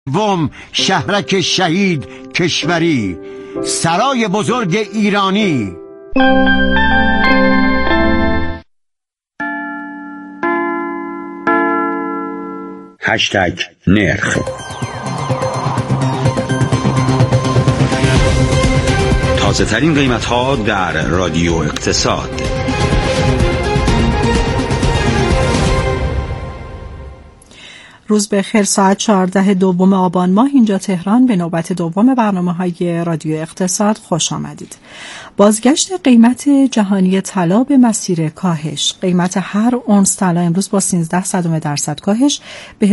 شهرک شهید کشوری، سرای بزرگ ایرانی. هشتگ نرخ. تازه ترین قیمت ها در رادیو اقتصاد. روز بخیر. ساعت 14 دوم آبان ماه اینجا تهران به نوبت دوم برنامه‌های رادیو اقتصاد خوش آمدید. بازگشت قیمت جهانی طلا به مسیر کاهش. قیمت هر اونس طلا امروز با 0.13% کاهش به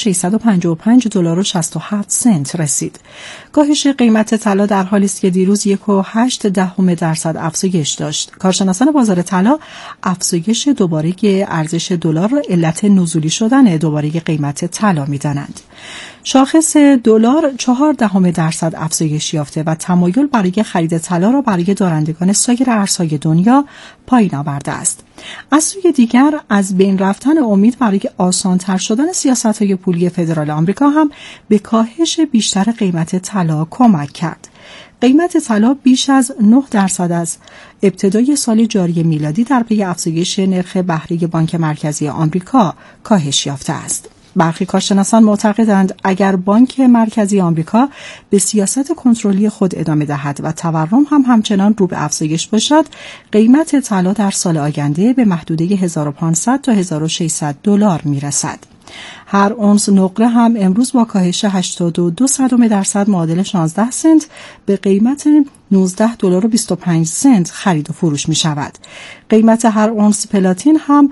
$1065.67 رسید. کاهش قیمت طلا در حالی است که دیروز 1.8% افزایش داشت. کارشناسان بازار طلا افزایش دوباره ارزش دلار را علت نزولی شدن دوباره قیمت طلا می‌دانند. شاخص دلار 0.4% افزایش یافته و تمایل برای خرید طلا را برای دارندگان سایر ارزهای دنیا پایین آورده است. از سوی دیگر از بین رفتن امید برای آسان‌تر شدن سیاست‌های پولی فدرال آمریکا هم به کاهش بیشتر قیمت طلا کمک کرد. قیمت طلا بیش از 9% از ابتدای سال جاری میلادی در پی افزایش نرخ بهره بانک مرکزی آمریکا کاهش یافته است. برخی کارشناسان معتقدند اگر بانک مرکزی آمریکا به سیاست کنترلی خود ادامه دهد و تورم هم همچنان رو به افزایش باشد، قیمت طلا در سال آینده به محدوده 1500 تا 1600 دلار میرسد. هر اونس نقره هم امروز با کاهش 82% معادل 16 سنت به قیمت $19.25 خرید و فروش می شود. قیمت هر اونس پلاتین هم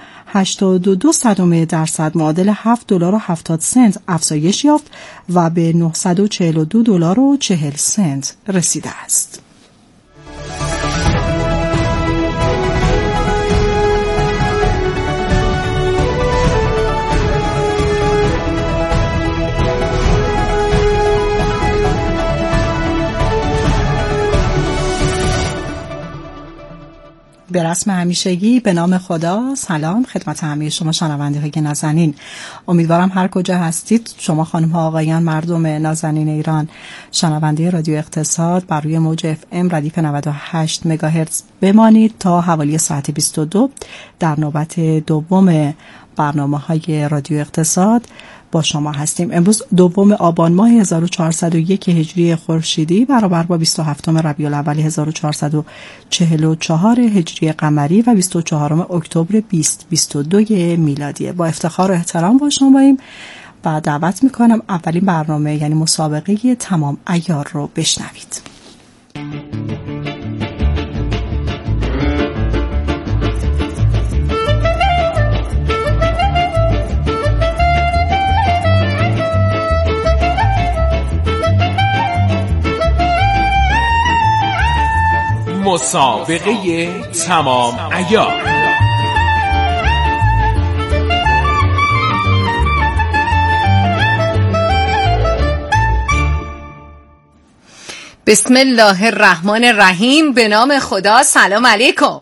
82% معادل $7.70 افزایش یافت و به $942.40 رسیده است. به رسم همیشگی به نام خدا سلام خدمت همه شما شنونده های نازنین. امیدوارم هر کجا هستید شما خانم ها آقایان مردم نازنین ایران شنونده رادیو اقتصاد بر روی موج FM ردیف 98 مگاهرتز بمانید تا حوالی ساعت 22 در نوبت دوم برنامه‌های رادیو اقتصاد با شما هستیم. امروز دوم آبان ماه 1401 هجری خورشیدی برابر با 27 ربیع الاول 1444 هجری قمری و 24 اکتبر 2022 میلادی. با افتخار و احترام با شماییم و دعوت میکنم اولین برنامه یعنی مسابقه تمام عیار رو بشنوید. مسابقه تمام عیار. بسم الله الرحمن الرحیم. به نام خدا. سلام علیکم.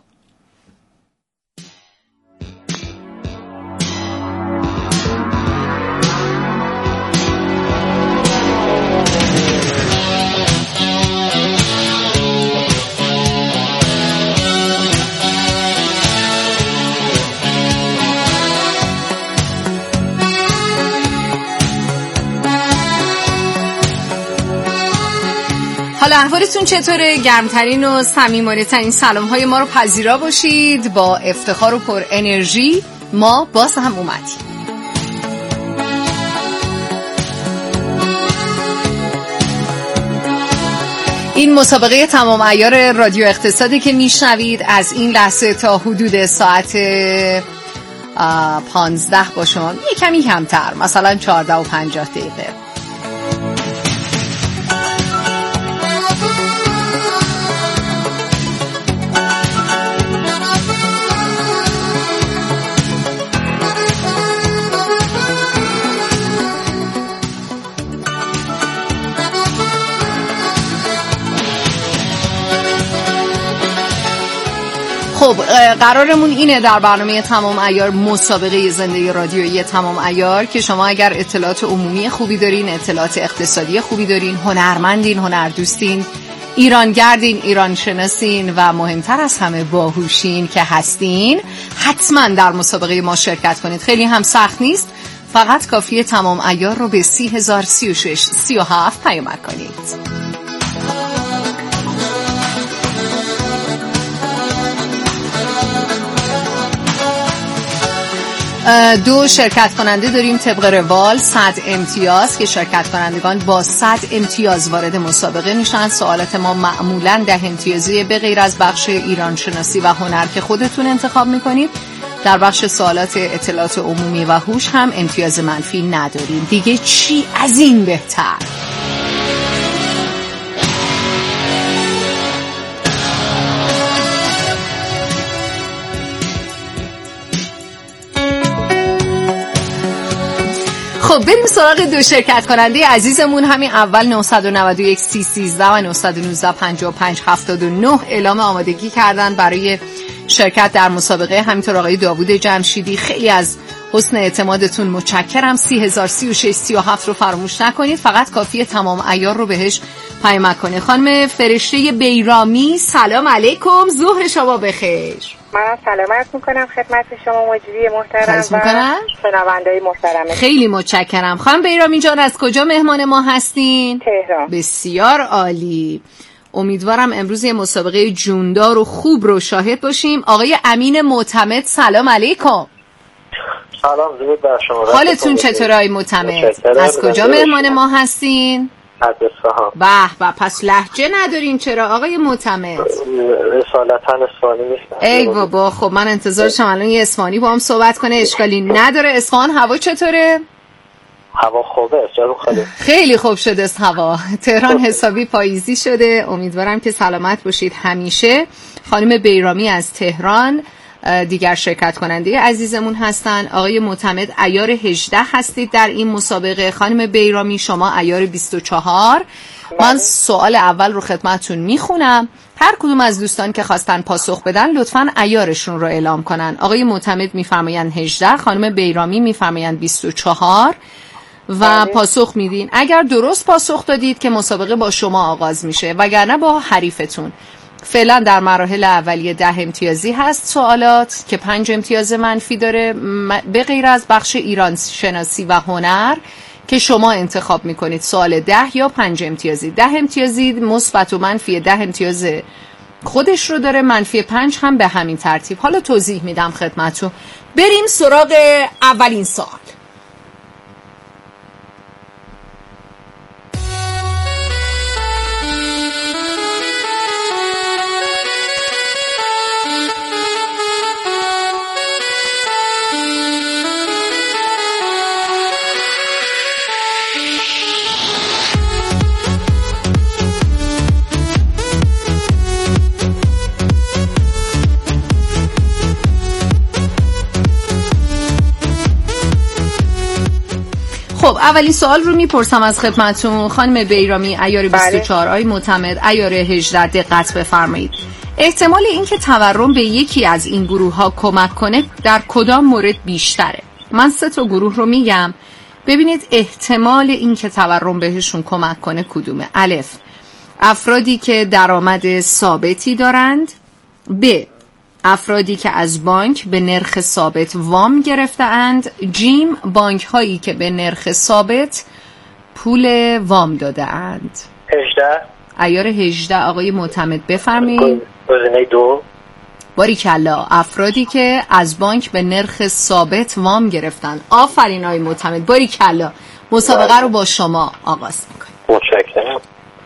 حالا احوالتون چطوره؟ گرمترین و صمیمانه ترین سلام های ما رو پذیرا باشید. با افتخار و پر انرژی ما باز هم اومدیم. این مسابقه تمام عیار رادیو اقتصادی که میشنوید از این لحظه تا حدود ساعت 15 با شما یه کمی کمتر، مثلا 14 و 50 دقیقه. خب خب قرارمون اینه در برنامه تمام عیار، مسابقه زنده رادیویی تمام عیار، که شما اگر اطلاعات عمومی خوبی دارین، اطلاعات اقتصادی خوبی دارین، هنرمندین، هنردوستین، ایرانگردین، ایران شناسین و مهمتر از همه باهوشین که هستین، حتما در مسابقه ما شرکت کنید. خیلی هم سخت نیست، فقط کافیه تمام عیار رو به 303637 پیامک کنید. دو شرکت کننده داریم طبق روال، 100 امتیاز که شرکت کنندگان با 100 امتیاز وارد مسابقه میشن. سوالات ما معمولاً 10 امتیازی به غیر از بخش ایران شناسی و هنر که خودتون انتخاب میکنید. در بخش سوالات اطلاعات عمومی و هوش هم امتیاز منفی نداریم. دیگه چی از این بهتر؟ خب بریم سراغ دو شرکت کننده عزیزمون. همین اول 991 3013 و 919 55 79 اعلام آمادگی کردن برای شرکت در مسابقه. همینطور آقای داوود جمشیدی، خیلی از حسن اعتمادتون متشکرم. 303637 رو فراموش نکنید، فقط کافیه تمام عیار رو بهش پیامک کنید. خانم فرشته بیرامی، سلام علیکم، ظهر شما بخیر. منم سلامت میکنم خدمت شما مجری محترم و شنونده‌های محترم. خیلی متشکرم. خانم بیرامی جان، از کجا مهمان ما هستین؟ تهران. بسیار عالی. امیدوارم امروز یه مسابقه جوندار و خوب رو شاهد باشیم. آقای امین معتمد، سلام علیکم. سلام، درود بر شما. حالتون چطوره آقای معتمد؟ از کجا مهمان ما هستین؟ از اصفهان. به پس لهجه ندارین چرا آقای معتمد؟ اصالتا اصفهانی نیستم. ای بابا، خب من انتظارشم الان یه اصفهانی با هم صحبت کنه. اشکالی نداره. اصفهان هوا چطوره؟ هوا خوبه، جارو خاله. خیلی خوب شده است هوا. تهران حسابی پاییزی شده. امیدوارم که سلامت باشید همیشه. خانم بیرامی از تهران دیگر شرکت کننده عزیزمون هستن. آقای معتمد عیار 18 هستید در این مسابقه. خانم بیرامی شما عیار 24. من سوال اول رو خدمتتون میخونم. هر کدوم از دوستان که خواستن پاسخ بدن لطفاً عیارشون رو اعلام کنن. آقای معتمد میفرمایند 18، خانم بیرامی میفرمایند 24 و پاسخ میدین. اگر درست پاسخ دادید که مسابقه با شما آغاز میشه، وگرنه با حریفتون. فعلا در مراحل اولیه 10 امتیازی هست سوالات که 5 امتیاز منفی داره به غیر از بخش ایران شناسی و هنر که شما انتخاب میکنید سوال 10 یا 5 امتیازی. 10 امتیازی مثبت و منفی 10 امتیاز خودش رو داره، منفی 5 هم به همین ترتیب. حالا توضیح میدم خدمتتون. بریم سراغ اولین سوال. خب اولین سوال رو میپرسم از خدمتون. خانم بیرامی عیار 24، آقای معتمد عیار 18. دقت بفرمایید. احتمال اینکه تورم به یکی از این گروه ها کمک کنه در کدام مورد بیشتره؟ من 3 تا گروه رو میگم، ببینید احتمال اینکه تورم بهشون کمک کنه کدومه. الف، افرادی که درآمد ثابتی دارند. ب، افرادی که از بانک به نرخ ثابت وام گرفته اند. جیم، بانک هایی که به نرخ ثابت پول وام داده اند. 18 عیار 18. آقای معتمد بفرمایید. گزینه 2. باریکلا، افرادی که از بانک به نرخ ثابت وام گرفتن. آفرین آقای معتمد، باریکلا. مسابقه رو با شما آغاز میکنیم. متشکرم.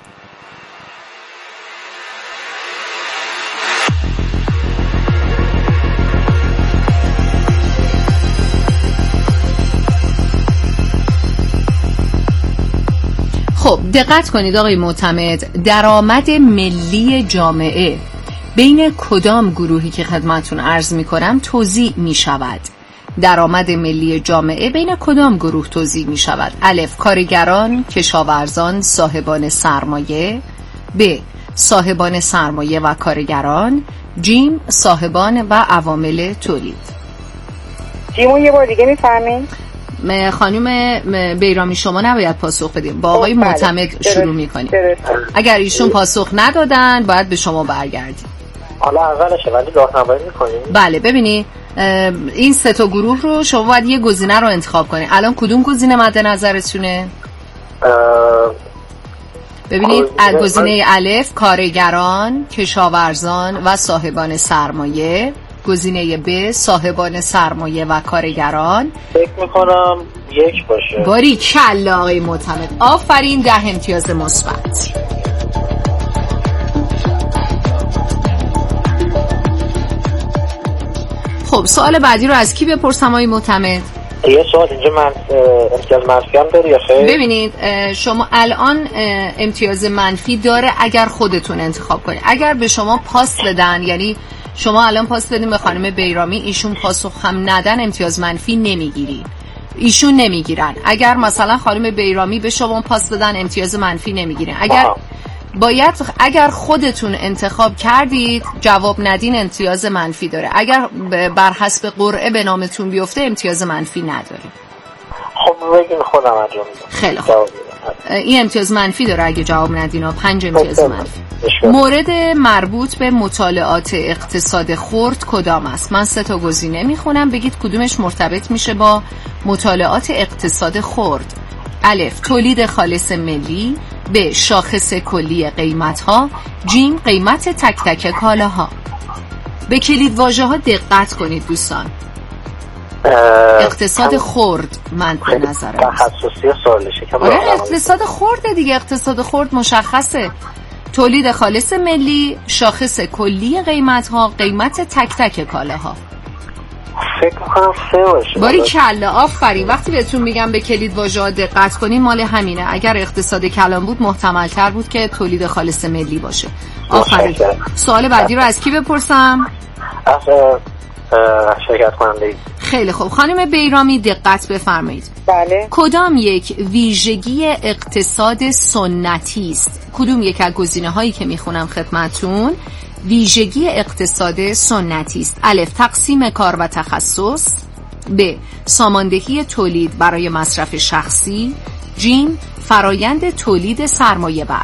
خب دقت کنید آقای معتمد، درآمد ملی جامعه بین کدام گروهی که خدمتون عرض میکنم توزیع میشود؟ درآمد ملی جامعه بین کدام گروه توزیع میشود؟ الف، کارگران، کشاورزان، صاحبان سرمایه. ب، صاحبان سرمایه و کارگران. جیم صاحبان و عوامل تولید. جیمو یه بار دیگه میفهمین؟ خانم بیرامی شما نباید پاسخ بدیم، با آقای معتمد شروع میکنیم. اگر ایشون پاسخ ندادن باید به شما برگردیم. حالا اولشه ولی راهنمایی میکنیم. بله ببینید این سه تا گروه رو شما باید یه گزینه رو انتخاب کنید. الان کدوم گزینه مد نظرتونه؟ ببینید گزینه الف کارگران، کشاورزان و صاحبان سرمایه. گزینه ب صاحبان سرمایه و کارگران. فکر میکنم یک باشه. باری کلا آقای معتمد، آفرین، 10 امتیاز مثبت. خب سوال بعدی رو از کی بپرسم آقای معتمد؟ یه سوال اینجا امتیاز منفی هم داره یا خیر؟ ببینید شما الان امتیاز منفی داره اگر خودتون انتخاب کنید. اگر به شما پاس بدن، یعنی شما الان پاس بدین به خانم بیرامی، ایشون پاسخ هم ندن، امتیاز منفی نمیگیرین، ایشون نمیگیرن. اگر مثلا خانم بیرامی به شما پاس بدن امتیاز منفی نمیگیرین. اگر خودتون انتخاب کردید جواب ندین امتیاز منفی داره. اگر بر حسب قرعه به نامتون بیفته امتیاز منفی نداره. خب بگین خودم انجام میدم. خیلی خوب. این امتیاز منفی داره اگه جواب ندین، 5 امتیاز منفی. مورد مربوط به مطالعات اقتصاد خرد کدام است؟ من 3 تا گزینه میخونم، بگید کدومش مرتبط میشه با مطالعات اقتصاد خرد. الف تولید خالص ملی، ب شاخص کلی قیمت‌ها، جیم قیمت تک تک کالاها. به کلید واژه ها دقت کنید دوستان. اقتصاد خرد من به نظرم تخصصی سوالشه که اقتصاد خرد دیگه. اقتصاد خرد مشخصه، تولید خالص ملی، شاخص کلی قیمت‌ها، قیمت تک تک کالاها. فکر کنم 3 باشه. باری کلا آفرین. وقتی بهتون میگم به کلید واژه‌ها دقت کنین مال همینه. اگر اقتصاد کلان بود محتمل‌تر بود که تولید خالص ملی باشه. آفرین. سوال بعدی رو از کی بپرسم؟ از شرکت کننده. خیلی خوب خانم بیرامی دقت بفرمایید. بله. کدام یک ویژگی اقتصاد سنتی است؟ کدوم یک از گزینه‌هایی که میخونم خدمتتون ویژگی اقتصاد سنتی است؟ الف تقسیم کار و تخصص، ب ساماندهی تولید برای مصرف شخصی، جیم فرایند تولید سرمایه بر.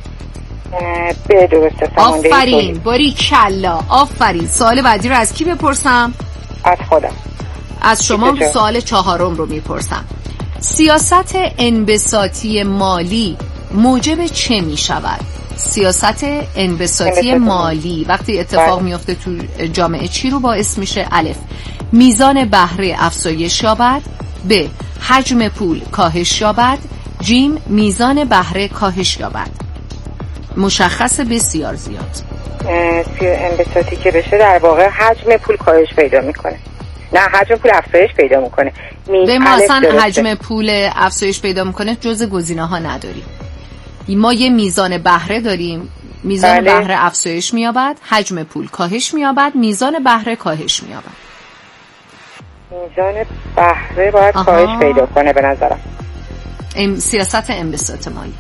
ب درسته، ساماندهی آفرین تولید. باری کلا آفرین. سوال بعدی رو از کی بپرسم؟ از خودم. از شما. سوال 4 رو میپرسم. سیاست انبساطی مالی موجب چه میشود؟ سیاست انبساطی مالی وقتی اتفاق میفته تو جامعه چی رو باعث میشه؟ الف میزان بهره افزایش یابد، ب حجم پول کاهش یابد، جیم میزان بهره کاهش یابد. مشخص بسیار زیاد. انبساطی که بشه در واقع حجم پول کاهش پیدا میکنه، نه حجم پول افزایش پیدا میکنه. به ما اصلا حجم پول افزایش پیدا میکنه جز گزینه ها نداریم. ما یه میزان بهره داریم، میزان بهره افزایش مییابد، حجم پول کاهش مییابد، میزان بهره کاهش مییابد. میزان بهره باید کاهش پیدا کنه به نظرم. سیاست انبساط مالی.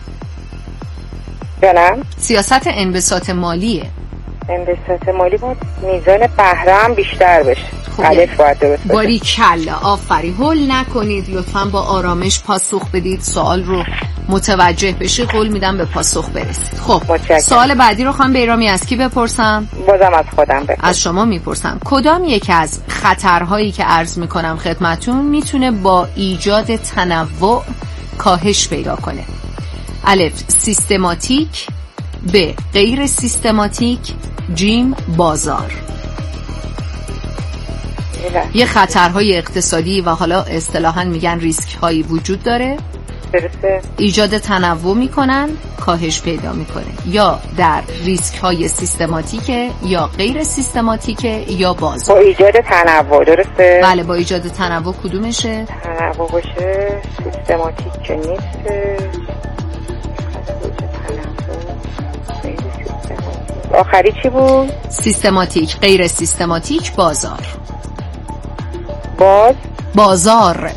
جانم؟ سیاست انبساط مالیه. انبساط مالی باید میزان بهره هم بیشتر بشه. الف باید درست باشه. باری کلا آفرین. هول نکنید لطفاً، با آرامش پاسخ بدید، سوال رو متوجه بشی، قول میدم به پاسخ برسید. خب سوال بعدی رو خانم بیرامی از کی بپرسم؟ بازم از خودم بپرسم. از شما میپرسم. کدام یک از خطرهایی که عرض میکنم خدمتون میتونه با ایجاد تنوع کاهش پیدا کنه؟ الف سیستماتیک، ب غیر سیستماتیک، جیم بازار. یه خطرهای اقتصادی و حالا اصطلاحاً میگن ریسک هایی وجود داره. درسته. ایجاد تنوع میکنن، کاهش پیدا میکنه. یا در ریسک های سیستماتیکه یا غیر سیستماتیکه یا بازار. با ایجاد تنوع. درسته. بله با ایجاد تنوع. کدومشه؟ تنوع باشه سیستماتیک که نیست. آخری چی بود؟ سیستماتیک، غیر سیستماتیک، بازار. بازار.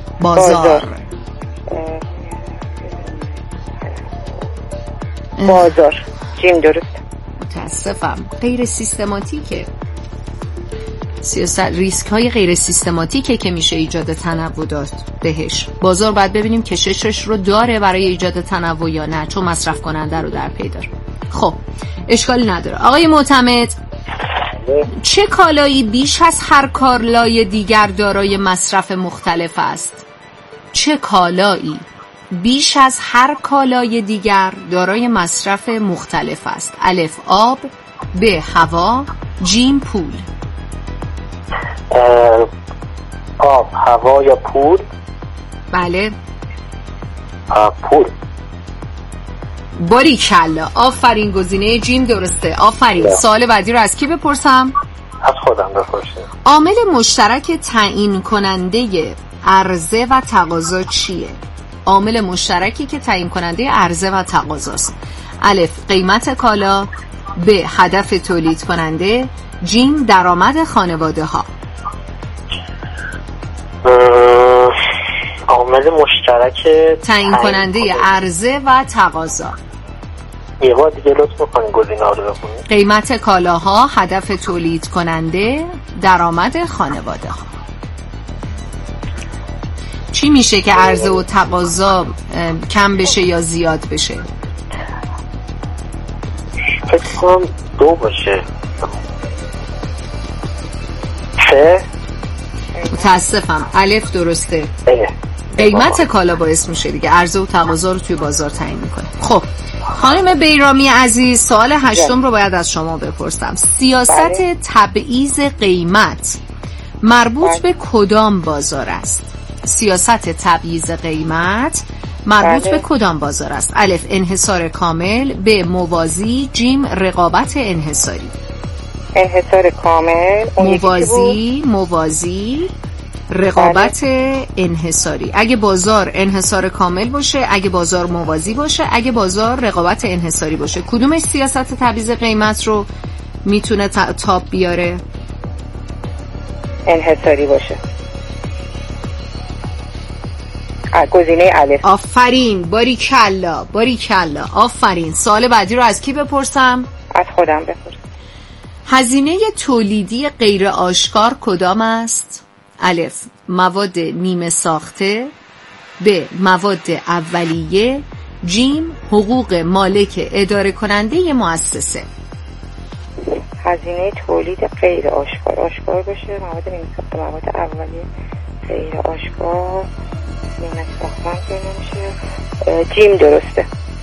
بازار. جیم درست. متاسفم. غیر سیستماتیکه. سیاست ریسک های غیر سیستماتیکه که میشه ایجاد تنوع داد بهش. بازار باید ببینیم کششش رو داره برای ایجاد تنوع یا نه، چون مصرف کننده رو در پی داره. خب اشکالی نداره. آقای معتمد، چه کالایی بیش از هر کالای دیگر دارای مصرف مختلف است؟ چه کالایی بیش از هر کالای دیگر دارای مصرف مختلف است؟ الف آب، ب هوا، جیم پول. آب، هوا یا پول؟ بله پول. باریکلا، آفرین، گزینه جیم درسته. آفرین. سوال بعدی رو از کی بپرسم؟ از خودم بپرسید. عامل مشترک تعیین کننده عرضه و تقاضا چیه؟ عامل مشترکی که تعیین کننده عرضه و تقاضاست. الف قیمت کالا، ب هدف تولید کننده، جیم درآمد خانواده ها. عامل مشترک تعیین کننده عرضه و تقاضا. یه بار دیگه لطف می‌کنید گزینه‌ها رو بخونید. قیمت کالاها، هدف تولید کننده، درآمد خانواده ها. چی میشه که عرضه و تقاضا کم بشه یا زیاد بشه؟ فکر کنم دو باشه. متاسفم. الف درسته. قیمت کالا باعث میشه دیگه عرضه و تقاضا رو توی بازار تعیین میکنه. خب خانم بیرامی عزیز، سوال 8 رو باید از شما بپرسم. سیاست تبعیض قیمت مربوط به کدام بازار است؟ سیاست تبعیض قیمت مربوط به کدام بازار است؟ الف انحصار کامل، ب موازی، جیم رقابت انحصاری. انحصار کامل، موازی رقابت انحصاری. اگه بازار انحصار کامل باشه، اگه بازار موازی باشه، اگه بازار رقابت انحصاری باشه، کدومش سیاست تبعیض قیمت رو میتونه تاب بیاره؟ انحصاری باشه. گزینه الف. آفرین. باریکلا، باریکلا، آفرین. سوال بعدی رو از کی بپرسم؟ از خودم بپرسم. هزینه تولیدی غیر آشکار کدام است؟ الف مواد نیمه ساخته، ب مواد اولیه، جیم حقوق مالک اداره کننده مؤسسه. هزینه تولید غیر آشکار باشه، مواد نیمه ساخته، مواد اولیه غیر آشکار، نیمه ساختن که نمیشه. جیم درسته.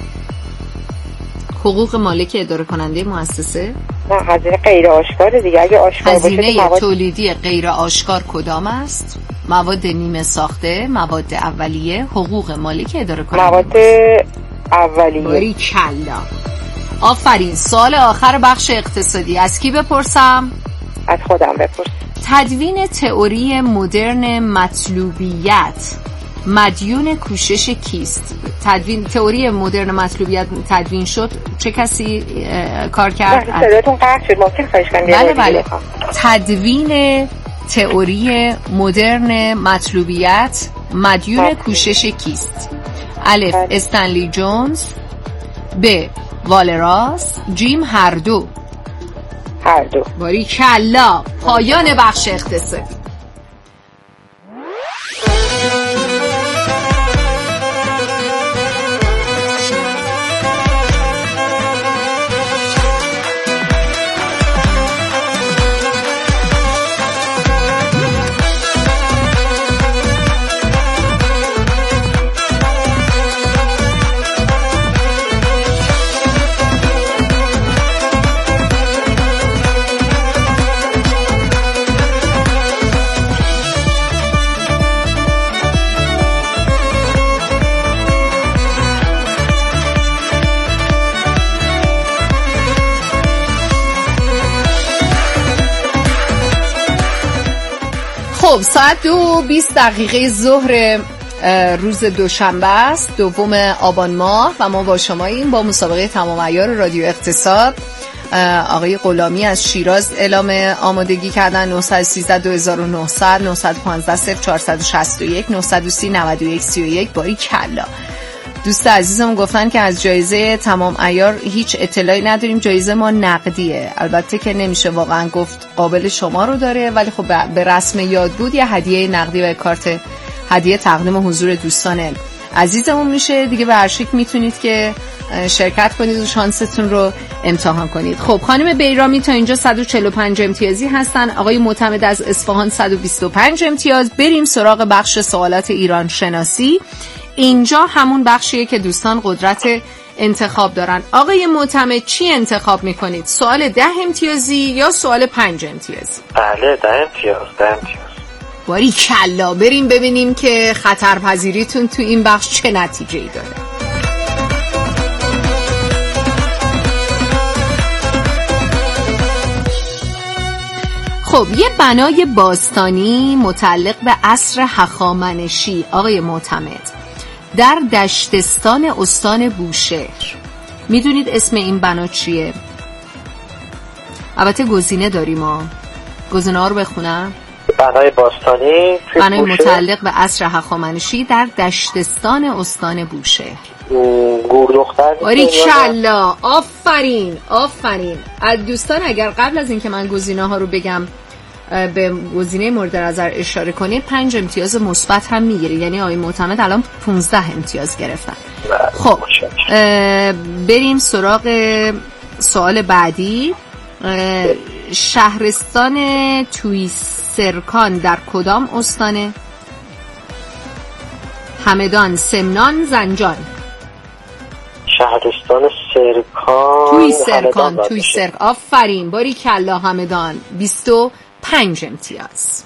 حقوق مالک اداره کننده مؤسسه؟ نه، هزینه غیر آشکار دیگه. اگه آشکار باشه هزینه تولیدی غیر آشکار کدام است؟ مواد نیمه ساخته، مواد اولیه، حقوق مالک اداره کننده. مواد اولیه. باریکلا، آفرین. سوال آخر بخش اقتصادی از کی بپرسم؟ از خودم بپرس. تدوین تئوری مدرن مطلوبیت مدیون کوشش کیست؟ تئوری مدرن مطلوبیت تدوین شد، چه کسی کار کرد؟ صداتون قطع شد، ممکن خواهش کنم؟ بله. تدوین تئوری مدرن مطلوبیت مدیون کوشش کیست؟ الف استنلی جونز، ب والراس، جیم هر دو. باریکلا، پایان بخش اقتصادی. خب ساعت 2:20 ظهر روز دوشنبه است، 2 آبان ماه و ما با شماییم با مسابقه تمام عیار رادیو اقتصاد. آقای غلامی از شیراز اعلام آمادگی کردن. 913 2900 915 0461 930 91 31. باریکلا. دوست عزیزمون گفتن که از جایزه تمام عیار هیچ اطلاعی نداریم، جایزه ما نقدیه. البته که نمیشه واقعا گفت قابل شما رو داره، ولی خب به رسم یاد بود یه هدیه نقدی و کارت هدیه تقدیم حضور دوستان عزیزمون میشه دیگه. به هر شکل میتونید که شرکت کنید و شانستون رو امتحان کنید. خب خانم بیرامی تا اینجا 145 امتیازی هستن، آقای معتمد از اصفهان 125 امتیاز. بریم سراغ بخش سوالات ایران شناسی. اینجا همون بخشیه که دوستان قدرت انتخاب دارن. آقای معتمد چی انتخاب میکنید؟ سوال 10 امتیازی یا سوال 5 امتیازی؟ بله 10 امتیاز. باری کلا، بریم ببینیم که خطرپذیریتون تو این بخش چه نتیجه‌ای داره. خب یه بنای باستانی متعلق به عصر هخامنشی آقای معتمد در دشتستان استان بوشهر، میدونید اسم این بنا چیه؟ البته گزینه داریم ها، گزینه ها رو بخونم. بنای باستانی بنای متعلق به عصر هخامنشی در دشتستان استان بوشهر. گوردختر. باریکلا، آفرین. از دوستان اگر قبل از اینکه من گزینه ها رو بگم به گزینه مورد نظر اشاره کنید 5 امتیاز مثبت هم میگیره، یعنی آقای معتمد الان 15 امتیاز گرفتن. خب بریم سراغ سوال بعدی. شهرستان تویسرکان در کدام استانه؟ همدان، سمنان، زنجان. شهرستان سرکان. تویسرکان. آفرین، باریکلا همدان، 25 امتیاز.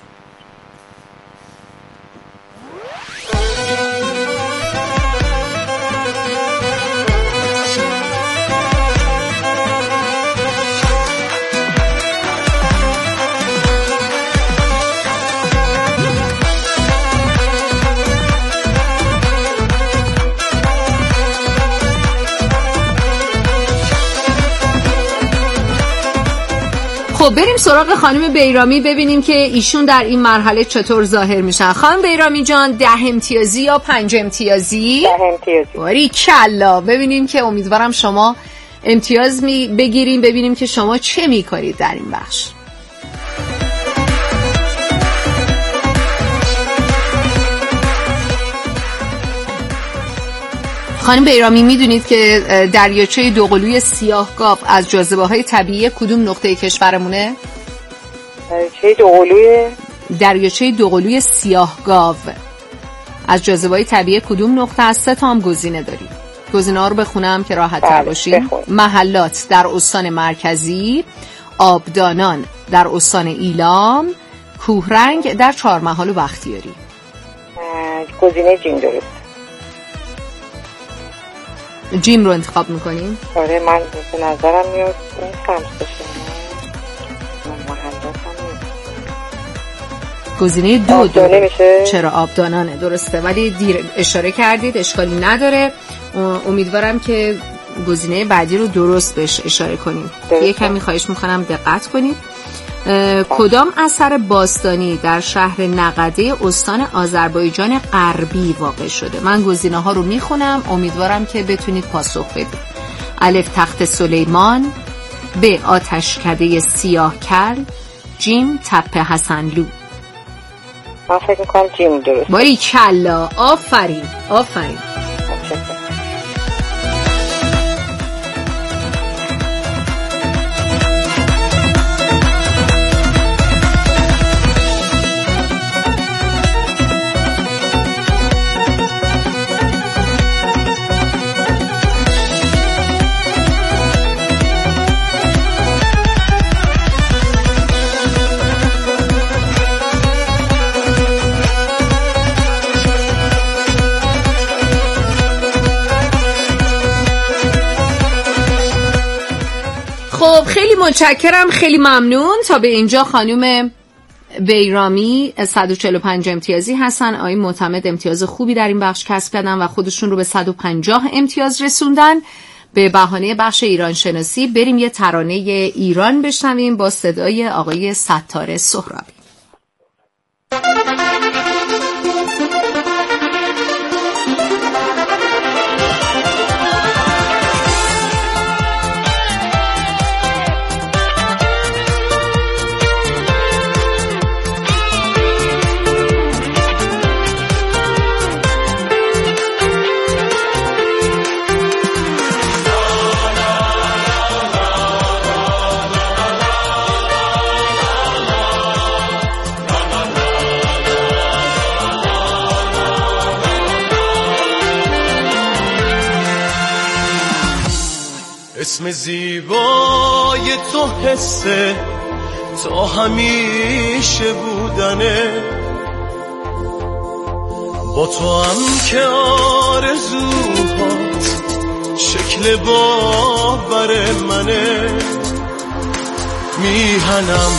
خب بریم سراغ خانم بیرامی ببینیم که ایشون در این مرحله چطور ظاهر میشن. خانم بیرامی جان 10 امتیازی یا 5 امتیازی؟ 10 امتیازی. باریکلا، ببینیم که امیدوارم شما امتیاز بگیریم، ببینیم که شما چه میکنید در این بخش. خانم بیرامی میدونید که دریاچه دوقلوی سیاهگاو از جاذبه‌های طبیعی کدوم نقطه کشورمونه؟ دریاچه دوقلوی سیاهگاو از جاذبه‌های طبیعی کدوم نقطه است؟ 3 تا هم گزینه داریم. گزینه‌ها رو بخونم که راحت تر باشیم. محلات در استان مرکزی، آبدانان در استان ایلام، کوهرنگ در چهارمحال و بختیاری. گزینه جیم درست. جیم رو انتخاب میکنیم؟ آره من به نظرم میاد این خمس بشه. گزینه 2 آبدانه میشه؟ چرا آبدانانه درسته، ولی دیر اشاره کردید، اشکالی نداره. امیدوارم که گزینه بعدی رو درست بهش اشاره کنید. یه کمی خواهش میکنم دقت کنید. کدام اثر باستانی در شهر نقده استان آذربایجان غربی واقع شده؟ من گزینه ها رو میخونم، امیدوارم که بتونید پاسخ بدید. الف تخت سلیمان، ب آتشکده سیاه کل، جیم تپه حسنلو. من فکر میکنم جیم درست. باریکلا، آفرین. خب خیلی متشکرم، خیلی ممنون. تا به اینجا خانم بیرامی 145 امتیازی هستن، آقای معتمد امتیاز خوبی در این بخش کسب کردن و خودشون رو به 150 امتیاز رسوندن. به بهانه بخش ایران شناسی بریم یه ترانه ایران بشنویم با صدای آقای ستار سهرابی. اسم زیبای تو حسه تا همیشه بودنه، با تو هم که آرزوهات شکل باور منه، میهنم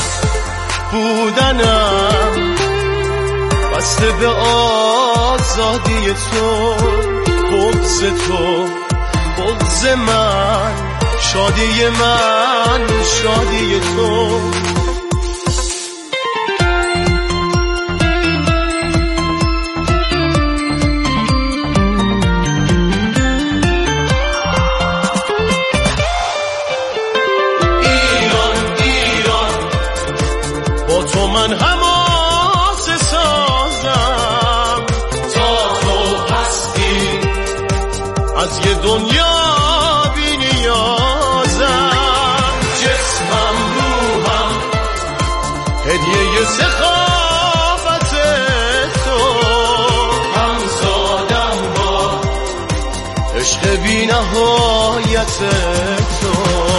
بودنم بسته به آزادی تو، بغض تو بغض من، شادی من شادی تو. من حماسه سازم تا تو هستی، از یه دنیا بی نیازم، جسمم روحم هدیه سخاوت تو، همزادم با عشق بی نهایت تو.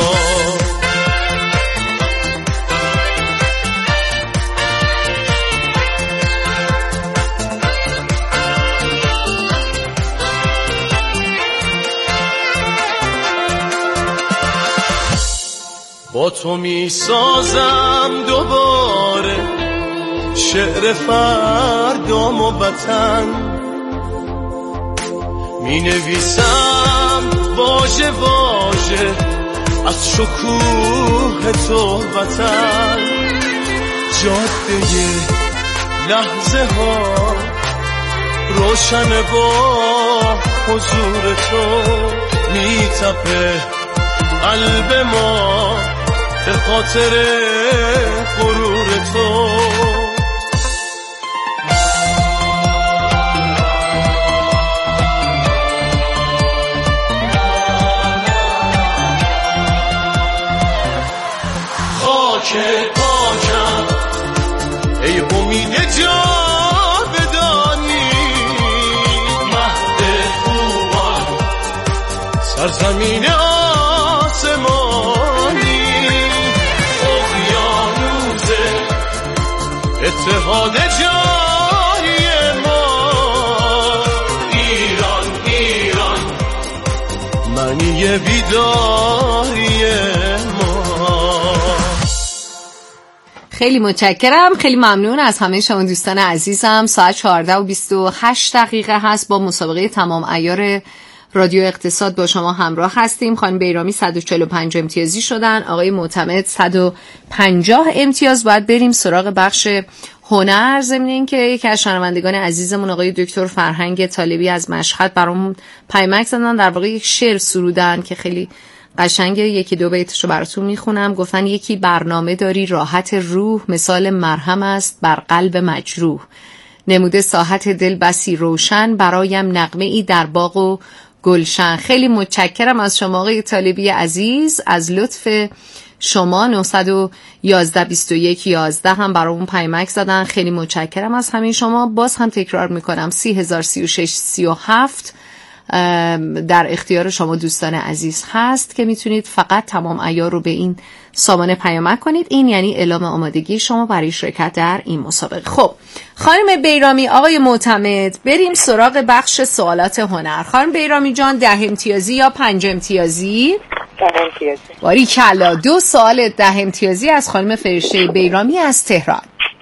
با تو می سازم دوباره شعر فردام و وطن، می نویسم واژه واژه از شکوه تو وطن، جاده لحظه ها روشن با حضور تو، می تپه قلب ما به خاطر غرور تو. خاک پاکم ای امید جاودانی، مهد خوبان سرزمین آسمانی، اتحاد جاری ما، ایران ایران معنی بیداری ما. خیلی متشکرم، خیلی ممنون از همه شما دوستان عزیزم. ساعت 14:28 هست. با مسابقه تمام عیار رادیو اقتصاد با شما همراه هستیم. خانم بیرامی 145 امتیازی شدن، آقای معتمد 150 امتیاز. باید بریم سراغ بخش هنر، ضمن این که یکی از شنوندگان عزیزمون آقای دکتر فرهنگ طالبی از مشهد برامون پیامک زدن، در واقع یک شعر سرودن که خیلی قشنگه. یکی دو بیتشو براتون میخونم. گفتن یکی برنامه داری راحت روح، مثال مرهم است بر قلب مجروح، نموده ساحت دل بسی روشن، برایم نغمه ای در باغ و گلشن. خیلی متشکرم از شما آقای طالبی عزیز، از لطف شما. 911 21 11 هم برامون پیامک زدن. خیلی متشکرم از همین شما. باز هم تکرار میکنم 30036 37 در اختیار شما دوستان عزیز هست که میتونید فقط تمام عیار رو به این سامانه پیامک کنید. این یعنی اعلام آمادگی شما برای شرکت در این مسابقه. خب خانم بیرامی، آقای معتمد، بریم سراغ بخش سوالات هنر. خانم بیرامی جان 10 امتیازی یا 5 امتیازی؟ 10 امتیازی. باریکلا. 2 سوال 10 امتیازی از خانم فرشته بیرامی از تهران.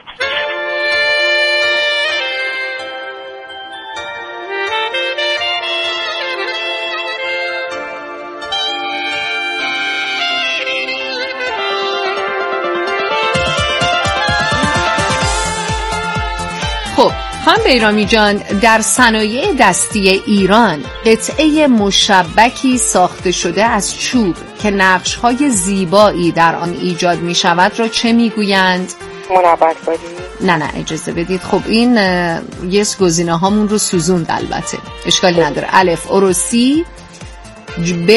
خب خانم بیرامی جان، در صنایع دستی ایران قطعه مشبکی ساخته شده از چوب که نقش‌های زیبایی در آن ایجاد می‌شود را چه می‌گویند؟ منبت‌کاری. نه اجازه بدید. خب این یه گزینه هامون رو سوزوند، البته اشکالی نداره. الف عروسی، ب